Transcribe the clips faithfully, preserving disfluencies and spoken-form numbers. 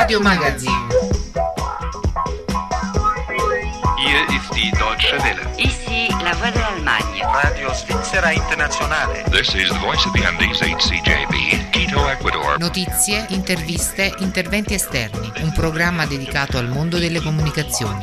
Radio Magazine. Hier ist die Deutsche Welle. Ici la Voix de l'Allemagne. Radio Svizzera Internazionale. This is the Voice of the Andes, H C J B, Quito, Ecuador. Notizie, interviste, interventi esterni. Un programma dedicato al mondo delle comunicazioni.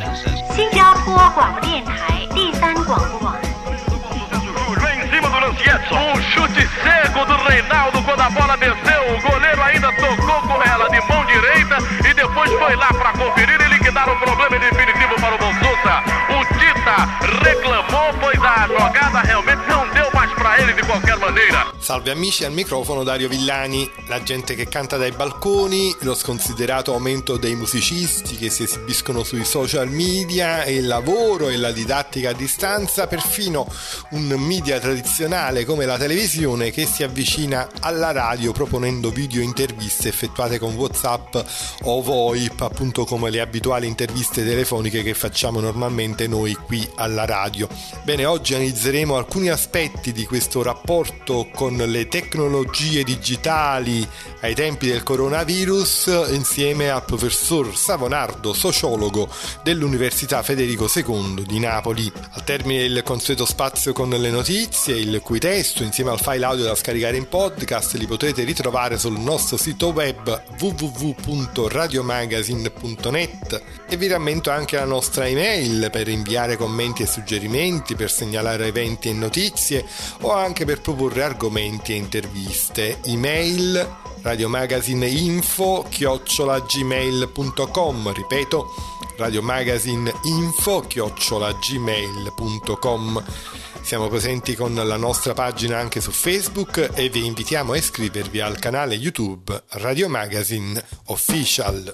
Vem em cima do Lancietto. Um chute cego do Reinaldo quando a bola desceu. O goleiro ainda tocou com ela de mão direita e depois foi lá para conferir e liquidar o problema definitivo para o Bonsusa. O Tita reclamou, pois a jogada realmente não deu mais para ele de qualquer maneira. Salve amici, al microfono Dario Villani. La gente che canta dai balconi, lo sconsiderato aumento dei musicisti che si esibiscono sui social media, il lavoro e la didattica a distanza, perfino un media tradizionale come la televisione che si avvicina alla radio proponendo video interviste effettuate con WhatsApp o VoIP, appunto come le abituali interviste telefoniche che facciamo normalmente noi qui alla radio. Bene, oggi analizzeremo alcuni aspetti di questo rapporto con le tecnologie digitali ai tempi del coronavirus insieme al professor Savonardo, sociologo dell'Università Federico secondo di Napoli. Al termine del consueto spazio con le notizie, il cui testo insieme al file audio da scaricare in podcast li potrete ritrovare sul nostro sito web w w w punto radiomagazine punto net e vi rammento anche la nostra email per inviare commenti e suggerimenti, per segnalare eventi e notizie o anche per proporre argomenti e interviste. Email radiomagazineinfo chiocciola gmail punto com, ripeto radiomagazineinfo chiocciola gmail punto com. Siamo presenti con la nostra pagina anche su Facebook e vi invitiamo a iscrivervi al canale YouTube Radio Magazine Official.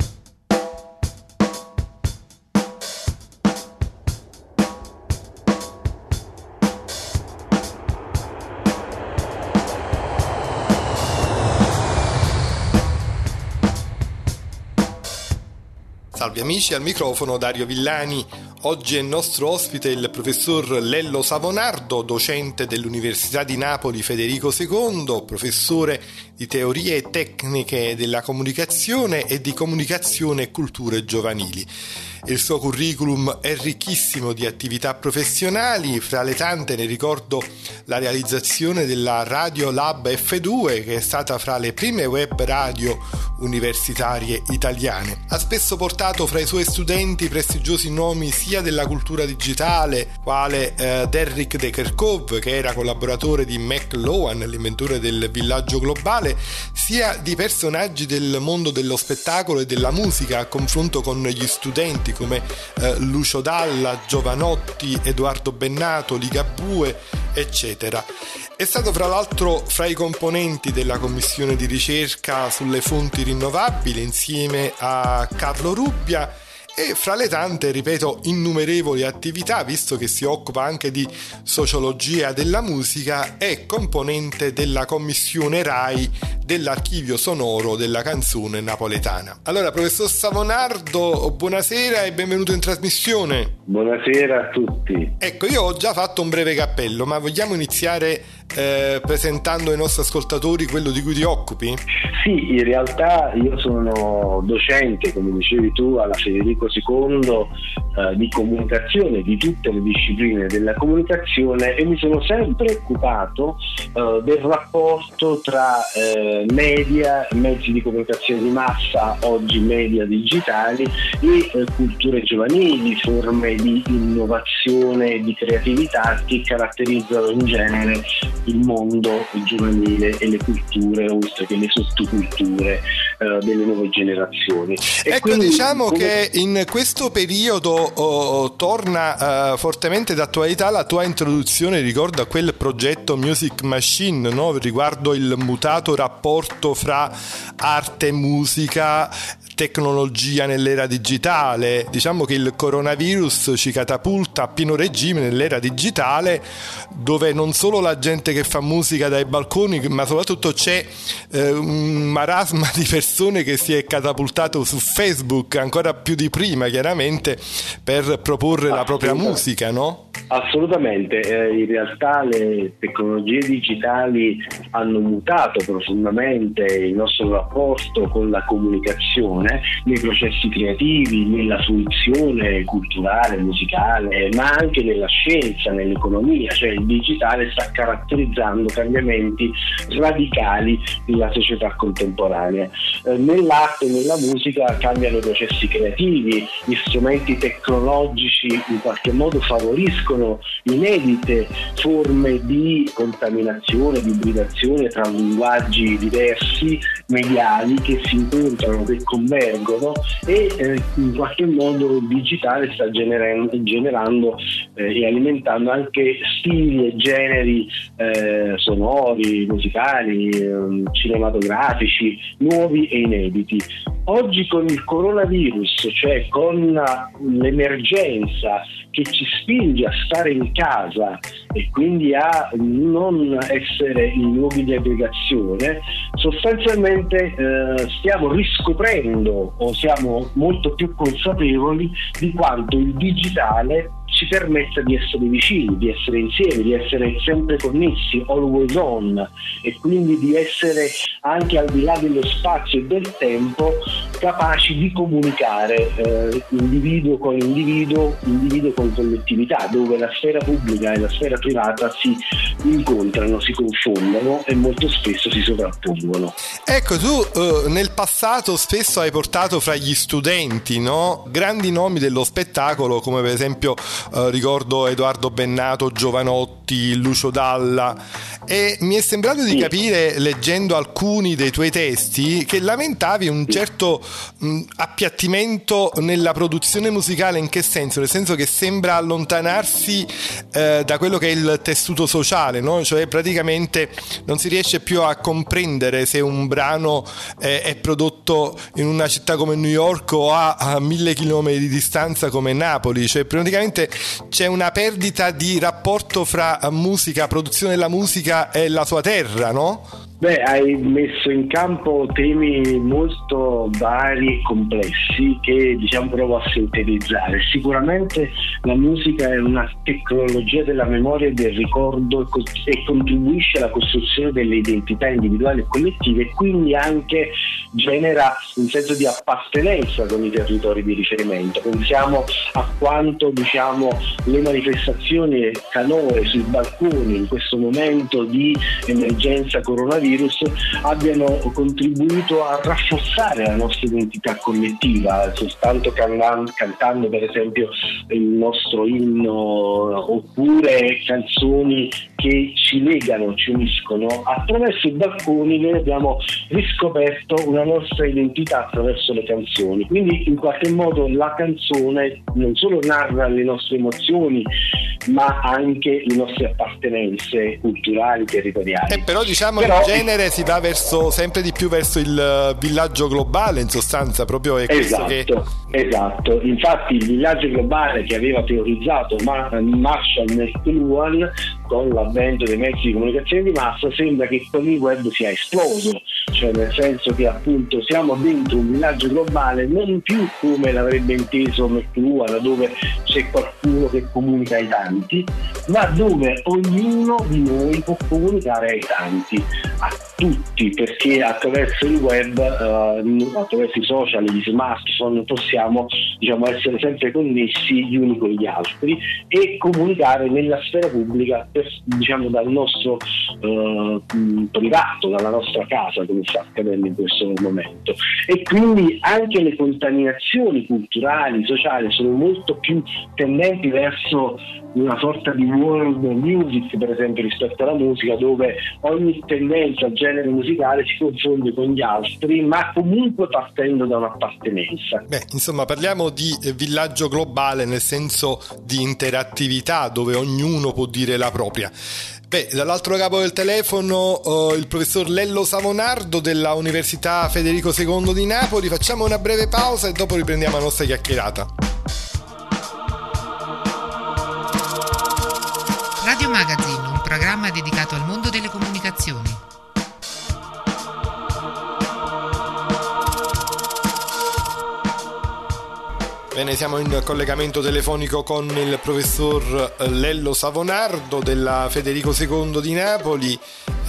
Salve amici, al microfono Dario Villani. Oggi è nostro ospite il professor Lello Savonardo, docente dell'Università di Napoli Federico secondo, professore di teorie e tecniche della comunicazione e di comunicazione e culture giovanili. Il suo curriculum è ricchissimo di attività professionali, fra le tante ne ricordo la realizzazione della Radio Lab F due, che è stata fra le prime web radio universitarie italiane. Ha spesso portato fra i suoi studenti prestigiosi nomi sia della cultura digitale, quale eh, Derrick de Kerkhove, che era collaboratore di McLuhan, l'inventore del villaggio globale, sia di personaggi del mondo dello spettacolo e della musica a confronto con gli studenti come eh, Lucio Dalla, Giovanotti, Edoardo Bennato, Ligabue, eccetera. È stato fra l'altro fra i componenti della commissione di ricerca sulle fonti rinnovabili insieme a Carlo Rubbia e fra le tante, ripeto, innumerevoli attività, visto che si occupa anche di sociologia della musica, è componente della commissione RAI dell'archivio sonoro della canzone napoletana. Allora, professor Savonardo, buonasera e benvenuto in trasmissione. Buonasera a tutti. Ecco, io ho già fatto un breve cappello, ma vogliamo iniziare eh, presentando ai nostri ascoltatori quello di cui ti occupi? Sì, in realtà io sono docente, come dicevi tu, alla Federico secondo eh, di comunicazione, di tutte le discipline della comunicazione, e mi sono sempre occupato eh, del rapporto tra eh, media, mezzi di comunicazione di massa, oggi media digitali, e eh, culture giovanili, forme di innovazione e di creatività che caratterizzano in genere il mondo giovanile e le culture, oltre che le sottoculture eh, delle nuove generazioni. E ecco, quindi, diciamo come... che in questo periodo oh, torna uh, fortemente d'attualità la tua introduzione, ricordo, a quel progetto Music Machine, no? Riguardo il mutato rapporto fra arte e musica, tecnologia nell'era digitale. Diciamo che il coronavirus ci catapulta a pieno regime nell'era digitale, dove non solo la gente che fa musica dai balconi, ma soprattutto c'è eh, un marasma di persone che si è catapultato su Facebook ancora più di prima, chiaramente, per proporre la propria musica, no? Assolutamente, eh, in realtà le tecnologie digitali hanno mutato profondamente il nostro rapporto con la comunicazione comunicazione, nei processi creativi, nella fruizione culturale, musicale, ma anche nella scienza, nell'economia. Cioè il digitale sta caratterizzando cambiamenti radicali nella società contemporanea. Eh, nell'arte e nella musica cambiano i processi creativi, gli strumenti tecnologici in qualche modo favoriscono inedite forme di contaminazione, di ibridazione tra linguaggi diversi, mediali, che si incontrano, che convergono, e eh, in qualche modo il digitale sta generando, generando eh, e alimentando anche stili e generi eh, sonori, musicali, eh, cinematografici, nuovi e inediti. Oggi con il coronavirus, cioè con l'emergenza che ci spinge a stare in casa e quindi a non essere in luoghi di aggregazione, sostanzialmente eh, stiamo riscoprendo o siamo molto più consapevoli di quanto il digitale ci permetta di essere vicini, di essere insieme, di essere sempre connessi, always on, e quindi di essere anche al di là dello spazio e del tempo capaci di comunicare eh, individuo con individuo, individuo con collettività, dove la sfera pubblica e la sfera privata si incontrano, si confondono e molto spesso si sovrappongono. Ecco, tu eh, nel passato spesso hai portato fra gli studenti, no, grandi nomi dello spettacolo, come per esempio eh, ricordo Edoardo Bennato, Giovanotti, Lucio Dalla, e mi è sembrato di sì. capire, leggendo alcuni dei tuoi testi, che lamentavi un certo mh, appiattimento nella produzione musicale. In che senso? Nel senso che sembra allontanarsi eh, da quello che è il tessuto sociale, no? Cioè praticamente non si riesce più a comprendere se un brano eh, è prodotto in una città come New York o a, a mille chilometri di distanza come Napoli. Cioè praticamente c'è una perdita di rapporto fra musica, produzione della musica e la sua terra, no? Beh, hai messo in campo temi molto vari e complessi che, diciamo, provo a sintetizzare. Sicuramente la musica è una tecnologia della memoria e del ricordo e contribuisce alla costruzione delle identità individuali e collettive, e quindi anche genera un senso di appartenenza con i territori di riferimento. Pensiamo a quanto, diciamo, le manifestazioni calore sui balconi in questo momento di emergenza coronavirus abbiano contribuito a rafforzare la nostra identità collettiva, soltanto cantando, cantando per esempio il nostro inno, oppure canzoni che ci legano, ci uniscono. Attraverso i balconi noi abbiamo riscoperto una nostra identità attraverso le canzoni, quindi in qualche modo la canzone non solo narra le nostre emozioni, ma anche le nostre appartenenze culturali, territoriali. Eh, però diciamo però, in genere si va verso sempre di più verso il villaggio globale, in sostanza, proprio è questo esatto, che... esatto. Infatti il villaggio globale che aveva teorizzato Marshall McLuhan con l'avvento dei mezzi di comunicazione di massa sembra che con il web sia esploso, cioè nel senso che appunto siamo dentro un villaggio globale non più come l'avrebbe inteso McLuhan, dove c'è qualcuno che comunica ai tanti, ma dove ognuno di noi può comunicare ai tanti, a tutti, perché attraverso il web, uh, attraverso i social, gli smartphone, possiamo, diciamo, essere sempre connessi gli uni con gli altri e comunicare nella sfera pubblica, per, diciamo, dal nostro uh, privato, dalla nostra casa, come sta accadendo in questo momento. E quindi anche le contaminazioni culturali, sociali sono molto più tendenti verso una sorta di world music, per esempio, rispetto alla musica, dove ogni tendenza, genere musicale si confonde con gli altri, ma comunque partendo da un'appartenenza. Beh, insomma, parliamo di villaggio globale nel senso di interattività, dove ognuno può dire la propria. Beh, dall'altro capo del telefono uh, il professor Lello Savonardo della Università Federico secondo di Napoli. Facciamo una breve pausa e dopo riprendiamo la nostra chiacchierata. Radio Magazine, un programma dedicato al mondo delle comunicazioni. Bene, siamo in collegamento telefonico con il professor Lello Savonardo della Federico secondo di Napoli.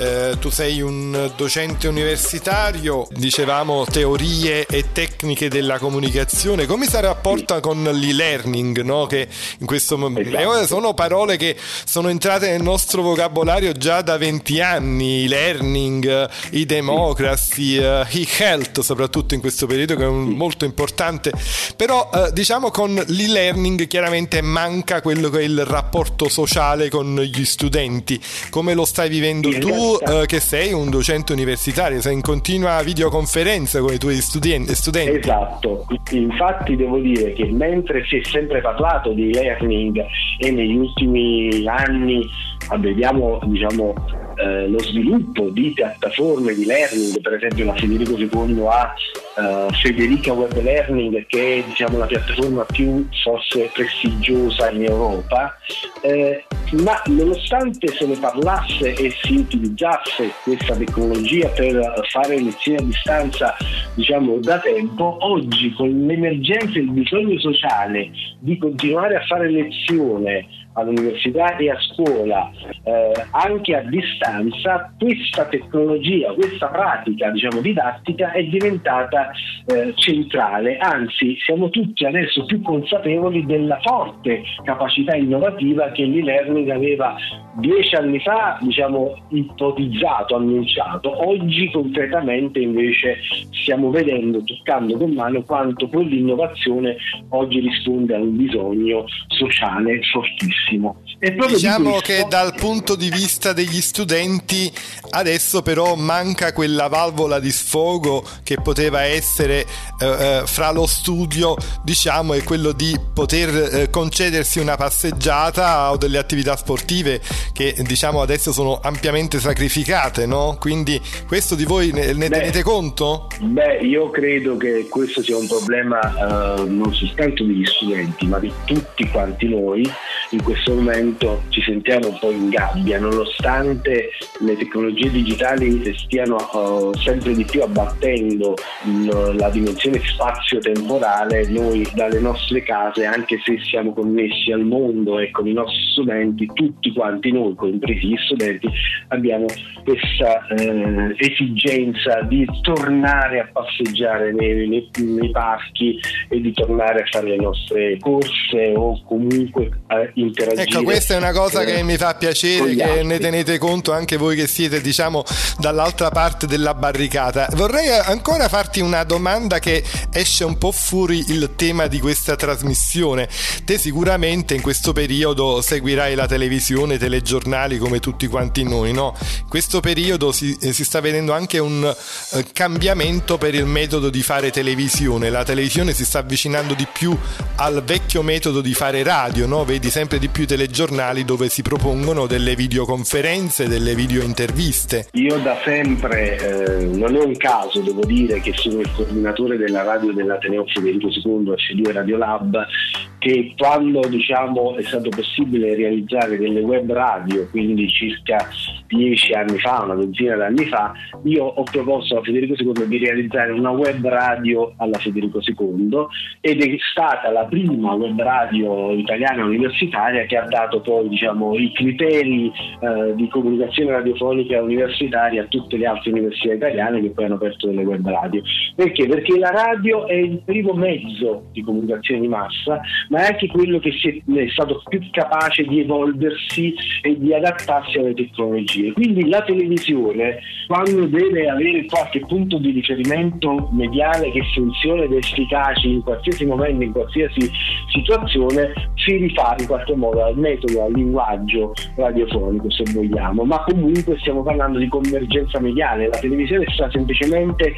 eh, tu sei un docente universitario, dicevamo teorie e tecniche della comunicazione, come si rapporta con l'e-learning, no? Che in questo momento esatto. sono parole che sono entrate nel nostro vocabolario già da venti anni, e-learning, e-democracy, e-health, soprattutto in questo periodo che è un, molto importante, però eh, diciamo con l'e-learning chiaramente manca quello che è il rapporto sociale con gli studenti. Come lo stai vivendo in tu eh, che sei un docente universitario, sei in continua videoconferenza con i tuoi studenti? Esatto, infatti devo dire che mentre si è sempre parlato di e-learning e negli ultimi anni vediamo diciamo eh, lo sviluppo di piattaforme di learning, per esempio la Federico secondo ha uh, Federica Web Learning, che è diciamo la piattaforma più forse prestigiosa in Europa, eh, ma nonostante se ne parlasse e si utilizzasse questa tecnologia per fare lezioni a distanza diciamo da tempo, oggi con l'emergenza e il bisogno sociale di continuare a fare lezione all'università e a scuola eh, anche a distanza, questa tecnologia, questa pratica diciamo didattica è diventata eh, centrale, anzi siamo tutti adesso più consapevoli della forte capacità innovativa che l'e-learning aveva dieci anni fa diciamo ipotizzato, annunciato. Oggi concretamente invece stiamo vedendo, toccando con mano quanto quell'innovazione oggi risponde a un bisogno sociale fortissimo. E diciamo questo... che dal punto di vista degli studenti adesso però manca quella valvola di sfogo che poteva essere eh, fra lo studio diciamo e quello di poter eh, concedersi una passeggiata o delle attività sportive che diciamo adesso sono ampiamente sacrificate, no? Quindi questo di voi ne, ne beh, tenete conto? Beh, io credo che questo sia un problema eh, non soltanto degli studenti ma di tutti quanti noi. In questo momento ci sentiamo un po' in gabbia, nonostante le tecnologie digitali stiano uh, sempre di più abbattendo l- la dimensione spazio-temporale. Noi dalle nostre case, anche se siamo connessi al mondo e con i nostri studenti, tutti quanti noi, compresi gli studenti, abbiamo questa eh, esigenza di tornare a passeggiare nei, nei, nei parchi e di tornare a fare le nostre corse o comunque a interagire. Ecco, questa è una cosa che mi fa piacere che altri. Ne tenete conto anche voi che siete diciamo dall'altra parte della barricata. Vorrei ancora farti una domanda che esce un po' fuori il tema di questa trasmissione. Te sicuramente in questo periodo seguirai la televisione, i telegiornali come tutti quanti noi, no? In questo periodo si, si sta vedendo anche un uh, cambiamento per il metodo di fare televisione. La televisione si sta avvicinando di più al vecchio metodo di fare radio, no? Vedi sempre di più telegiornali dove si propongono delle videoconferenze, delle videointerviste. Io da sempre, eh, non è un caso, devo dire che sono il coordinatore della radio dell'Ateneo Federico secondo F due Radio Lab, che quando diciamo è stato possibile realizzare delle web radio, quindi circa dieci anni fa, una dozzina d'anni fa, io ho proposto a Federico secondo di realizzare una web radio alla Federico secondo ed è stata la prima web radio italiana universitaria che ha dato poi diciamo i criteri eh, di comunicazione radiofonica universitaria a tutte le altre università italiane che poi hanno aperto delle web radio. Perché? Perché la radio è il primo mezzo di comunicazione di massa, ma è anche quello che si è, è stato più capace di evolversi e di adattarsi alle tecnologie. Quindi la televisione, quando deve avere qualche punto di riferimento mediale che funziona ed è efficace in qualsiasi momento, in qualsiasi situazione, si rifà in qualche modo al metodo, al linguaggio radiofonico se vogliamo, ma comunque stiamo parlando di convergenza mediale. La televisione sta semplicemente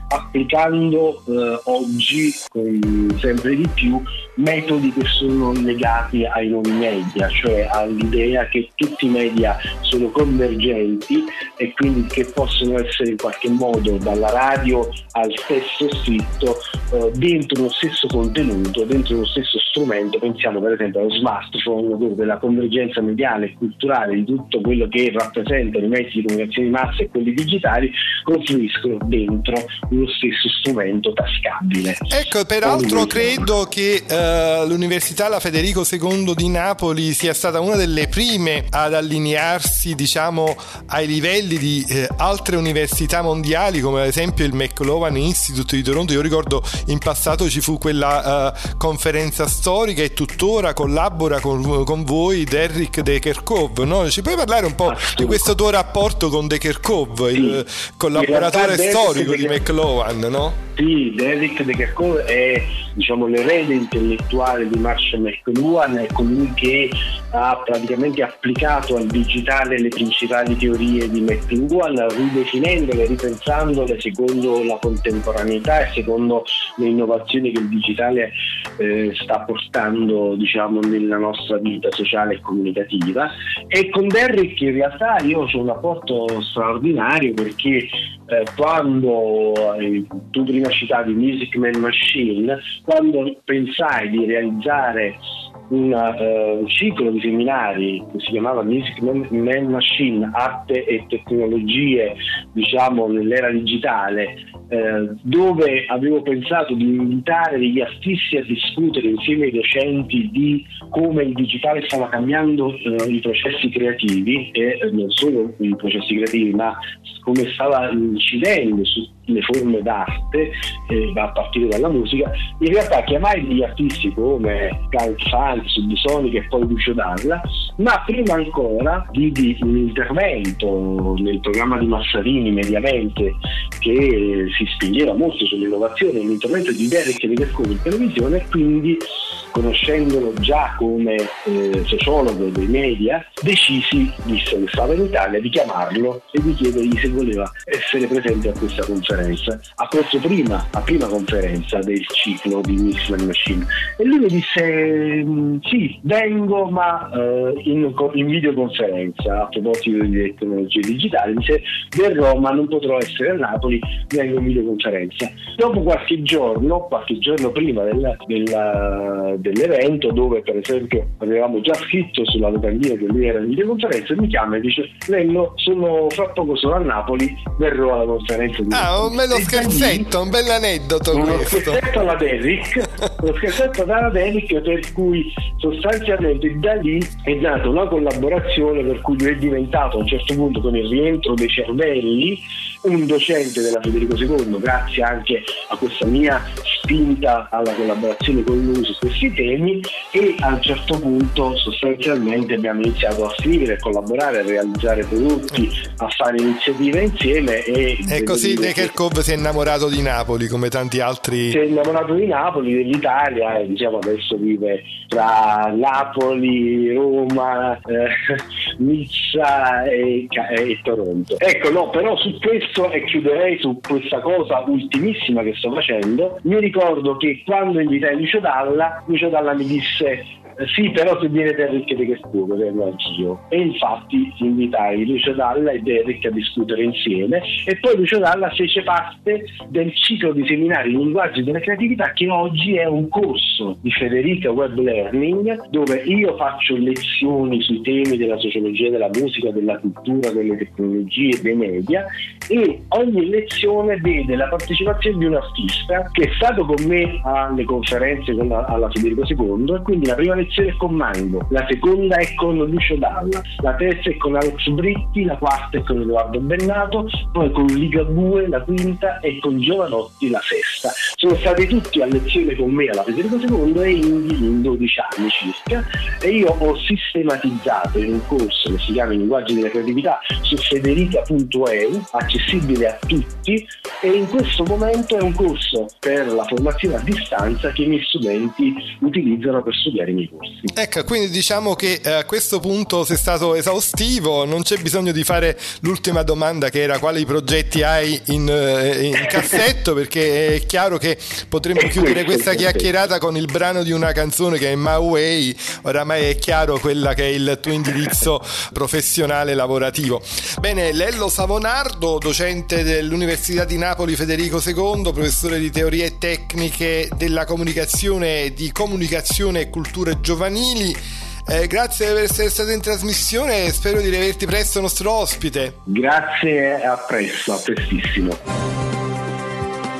applicando eh, oggi con sempre di più metodi che sono legati ai nuovi media, cioè all'idea che tutti i media sono convergenti e quindi che possono essere in qualche modo dalla radio al testo scritto eh, dentro lo stesso contenuto, dentro lo stesso strumento. Pensiamo per esempio allo smartphone, dove la convergenza mediale e culturale di tutto quello che rappresentano i mezzi di comunicazione di massa e quelli digitali confluiscono dentro sullo stesso strumento tascabile. Ecco, peraltro credo che uh, l'Università La Federico secondo di Napoli sia stata una delle prime ad allinearsi, diciamo, ai livelli di eh, altre università mondiali, come ad esempio il McLowan Institute di Toronto. Io ricordo in passato ci fu quella uh, conferenza storica e tuttora collabora con, con voi Derrick de Kerchove, no? Ci puoi parlare un po' di questo tuo rapporto con de Kerchove, sì, il collaboratore storico di McLowan, no? Sì, Derrick de Kerchove è, diciamo, l'erede intellettuale di Marshall McLuhan, è colui che ha praticamente applicato al digitale le principali teorie di McLuhan, ridefinendole, ripensandole secondo la contemporaneità e secondo le innovazioni che il digitale eh, sta portando, diciamo, nella nostra vita sociale e comunicativa. E con Derrick in realtà io ho un rapporto straordinario, perché eh, quando eh, tu prima citavi Music Man Machine, quando pensai di realizzare una, uh, un ciclo di seminari che si chiamava Music Man Machine, arte e tecnologie, diciamo, nell'era digitale, eh, dove avevo pensato di invitare degli artisti a discutere insieme ai docenti di come il digitale stava cambiando eh, i processi creativi, e eh, non solo i processi creativi, ma come stava incidendo sulle forme d'arte, eh, a partire dalla musica. In realtà chiamai degli artisti come Carl Franz, Subsonic e poi Lucio Dalla, ma prima ancora vidi un intervento nel programma di Massarini, Mediamente, che si spingeva molto sull'innovazione, un intervento di Derrick de Kerchove in televisione, e quindi, conoscendolo già come eh, sociologo dei media, decisi, visto che stava in Italia, di chiamarlo e di chiedergli se voleva essere presente a questa conferenza, a questa prima, a prima conferenza del ciclo di Music Man Machine. E lui mi disse: sì, vengo, ma eh, in, in videoconferenza, a proposito di tecnologie digitali. Mi disse: verrò, ma non potrò essere a Napoli, vengo in videoconferenza. Dopo qualche giorno, qualche giorno prima della, della dell'evento, dove per esempio avevamo già scritto sulla locandina che lui era in videoconferenza, mi chiama e dice: Lello, sono fra poco sono a Napoli, verrò alla conferenza di Ah, un bello scherzetto, lì, un bel aneddoto uno questo. scherzetto alla Derrick uno scherzetto alla Derrick per cui sostanzialmente da lì è nata una collaborazione, per cui lui è diventato a un certo punto, con il rientro dei cervelli, un docente della Federico secondo, grazie anche a questa mia spinta alla collaborazione con lui su questi temi. E a un certo punto sostanzialmente abbiamo iniziato a scrivere, a collaborare, a realizzare prodotti, a fare iniziative insieme. E, e così de Kerchove si è innamorato di Napoli, come tanti altri. Si è innamorato di Napoli, dell'Italia, e diciamo adesso vive tra Napoli, Roma, eh, Nizza e, e Toronto. Ecco, no, però su questo, e chiuderei su questa cosa ultimissima che sto facendo, mi ricordo che quando invitai Lucio Dalla, Lucio Dalla mi disse: sì, però se viene Derrick de Kerchove vengo anch'io. E infatti invitai Lucio Dalla e Derrick a discutere insieme, e poi Lucio Dalla fece parte del ciclo di seminari Linguaggi della creatività, che oggi è un corso di Federica Web Learning, dove io faccio lezioni sui temi della sociologia della musica, della cultura, delle tecnologie, dei media, e ogni lezione vede la partecipazione di un artista che è stato con me alle conferenze con la, alla Federico secondo, e quindi la prima lezione è con Mango, la seconda è con Lucio Dalla, la terza è con Alex Britti, la quarta è con Edoardo Bennato, poi con Ligabue la quinta e con Giovanotti la sesta. Sono stati tutti a lezione con me alla Federico secondo e in dodici anni circa, e io ho sistematizzato in un corso che si chiama Linguaggi della creatività su federica punto e u, accessibile a tutti, e in questo momento è un corso per la formazione a distanza che i miei studenti utilizzano per studiare i miei corsi. Ecco, quindi diciamo che a questo punto sei stato esaustivo, non c'è bisogno di fare l'ultima domanda, che era quali progetti hai in, in cassetto, perché è chiaro che potremmo chiudere questa chiacchierata con il brano di una canzone che è My Way. Oramai è chiaro quella che è il tuo indirizzo professionale lavorativo. Bene, Lello Savonardo, docente dell'Università di Napoli Federico secondo, professore di teorie e tecniche della comunicazione, di comunicazione e culture giovanili. Eh, grazie per essere stato in trasmissione e spero di rivederti presto nostro ospite. Grazie, a presto, a prestissimo.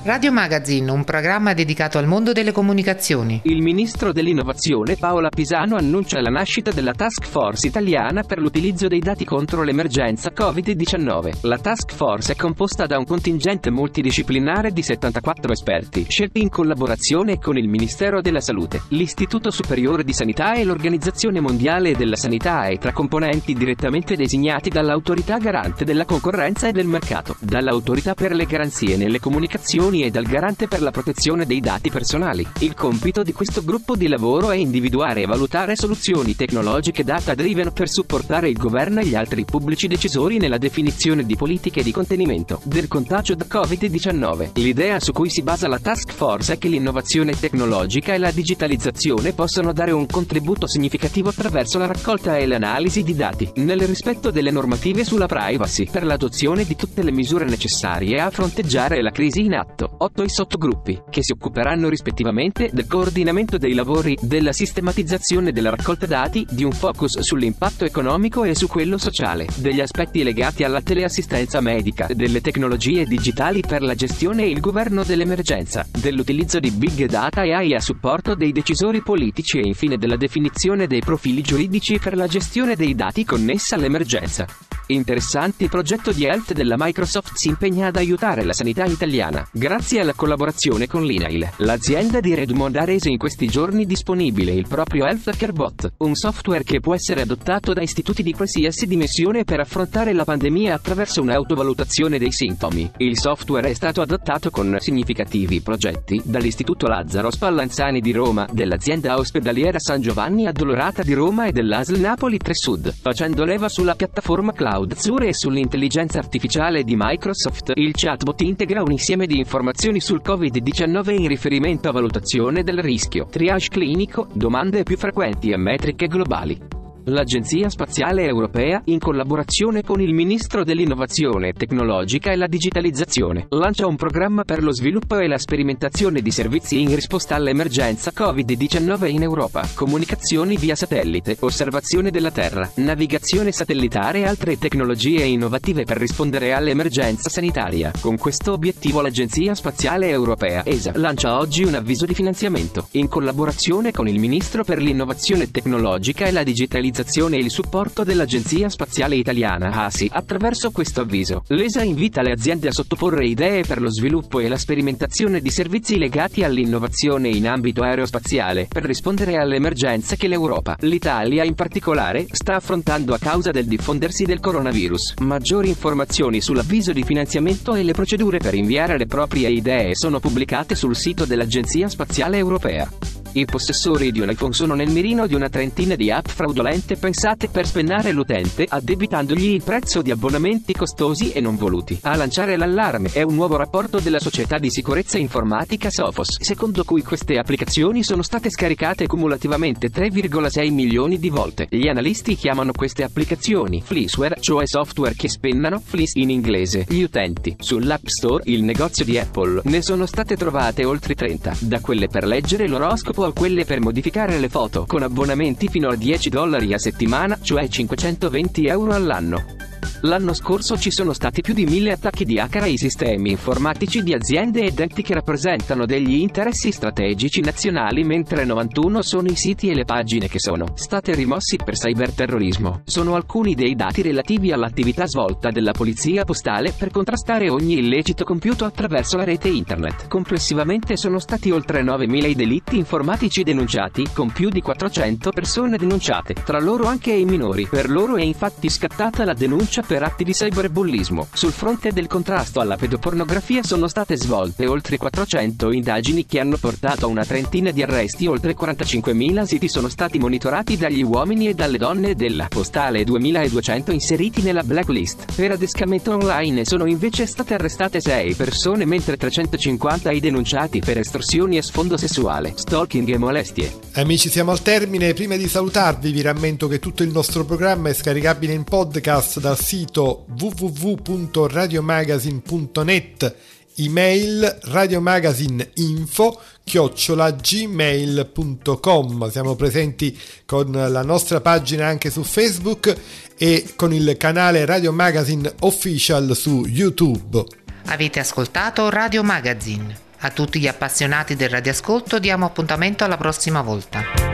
Radio Magazine, un programma dedicato al mondo delle comunicazioni. Il ministro dell'innovazione Paola Pisano annuncia la nascita della task force italiana per l'utilizzo dei dati contro l'emergenza covid diciannove. La task force è composta da un contingente multidisciplinare di settantaquattro esperti, scelti in collaborazione con il Ministero della Salute, l'Istituto Superiore di Sanità e l'Organizzazione Mondiale della Sanità, e tra componenti direttamente designati dall'Autorità Garante della Concorrenza e del Mercato, dall'Autorità per le Garanzie nelle Comunicazioni e dal Garante per la Protezione dei Dati Personali. Il compito di questo gruppo di lavoro è individuare e valutare soluzioni tecnologiche data-driven per supportare il governo e gli altri pubblici decisori nella definizione di politiche di contenimento del contagio da covid diciannove. L'idea su cui si basa la task force è che l'innovazione tecnologica e la digitalizzazione possano dare un contributo significativo attraverso la raccolta e l'analisi di dati, nel rispetto delle normative sulla privacy, per l'adozione di tutte le misure necessarie a fronteggiare la crisi in atto. Otto i sottogruppi, che si occuperanno rispettivamente del coordinamento dei lavori, della sistematizzazione della raccolta dati, di un focus sull'impatto economico e su quello sociale, degli aspetti legati alla teleassistenza medica, delle tecnologie digitali per la gestione e il governo dell'emergenza, dell'utilizzo di big data e A I a supporto dei decisori politici e infine della definizione dei profili giuridici per la gestione dei dati connessa all'emergenza. Interessanti progetto di Health della Microsoft si impegna ad aiutare la sanità italiana. Grazie alla collaborazione con l'I N A I L, l'azienda di Redmond ha reso in questi giorni disponibile il proprio Healthcare Bot, un software che può essere adottato da istituti di qualsiasi dimensione per affrontare la pandemia attraverso un'autovalutazione dei sintomi. Il software è stato adottato con significativi progetti dall'Istituto Lazzaro Spallanzani di Roma, dell'azienda ospedaliera San Giovanni Addolorata di Roma e dell'A S L Napoli tre Sud, facendo leva sulla piattaforma cloud Azure e sull'intelligenza artificiale di Microsoft. Il chatbot integra un insieme di informazioni sul covid diciannove in riferimento a valutazione del rischio, triage clinico, domande più frequenti e metriche globali. L'Agenzia Spaziale Europea, in collaborazione con il Ministro dell'Innovazione Tecnologica e la Digitalizzazione, lancia un programma per lo sviluppo e la sperimentazione di servizi in risposta all'emergenza covid diciannove in Europa: comunicazioni via satellite, osservazione della Terra, navigazione satellitare e altre tecnologie innovative per rispondere all'emergenza sanitaria. Con questo obiettivo l'Agenzia Spaziale Europea (E S A) lancia oggi un avviso di finanziamento, in collaborazione con il Ministro per l'Innovazione Tecnologica e la Digitalizzazione e il supporto dell'Agenzia Spaziale Italiana (A S I). Attraverso questo avviso, l'E S A invita le aziende a sottoporre idee per lo sviluppo e la sperimentazione di servizi legati all'innovazione in ambito aerospaziale, per rispondere alle emergenze che l'Europa, l'Italia in particolare, sta affrontando a causa del diffondersi del coronavirus. Maggiori informazioni sull'avviso di finanziamento e le procedure per inviare le proprie idee sono pubblicate sul sito dell'Agenzia Spaziale Europea. I possessori di un iPhone sono nel mirino di una trentina di app fraudolente pensate per spennare l'utente, addebitandogli il prezzo di abbonamenti costosi e non voluti. A lanciare l'allarme è un nuovo rapporto della società di sicurezza informatica Sophos, secondo cui queste applicazioni sono state scaricate cumulativamente tre virgola sei milioni di volte. Gli analisti chiamano queste applicazioni fleeceware, cioè software che spennano, fleece in inglese, gli utenti. Sull'App Store, il negozio di Apple, ne sono state trovate oltre trenta, da quelle per leggere l'oroscopo a quelle per modificare le foto, con abbonamenti fino a dieci dollari a settimana, cioè cinquecentoventi euro all'anno. L'anno scorso ci sono stati più di mille attacchi di hacker ai sistemi informatici di aziende ed enti che rappresentano degli interessi strategici nazionali, mentre novantuno sono i siti e le pagine che sono state rimossi per cyberterrorismo. Sono alcuni dei dati relativi all'attività svolta della polizia postale per contrastare ogni illecito compiuto attraverso la rete internet. Complessivamente sono stati oltre novemila i delitti informatici denunciati, con più di quattrocento persone denunciate, tra loro anche i minori. Per loro è infatti scattata la denuncia per atti di cyberbullismo. Sul fronte del contrasto alla pedopornografia sono state svolte oltre quattrocento indagini che hanno portato a una trentina di arresti. Oltre quarantacinquemila siti sono stati monitorati dagli uomini e dalle donne della postale e duemiladuecento inseriti nella blacklist. Per adescamento online sono invece state arrestate sei persone, mentre trecentocinquanta i denunciati per estorsioni e sfondo sessuale, stalking e molestie. Amici, siamo al termine. Prima di salutarvi vi rammento che tutto il nostro programma è scaricabile in podcast dal sito w w w punto radiomagazine punto net, email radiomagazineinfo chiocciola gmail punto com. Siamo presenti con la nostra pagina anche su Facebook e con il canale Radio Magazine Official su YouTube. Avete ascoltato Radio Magazine. A tutti gli appassionati del radioascolto diamo appuntamento alla prossima volta.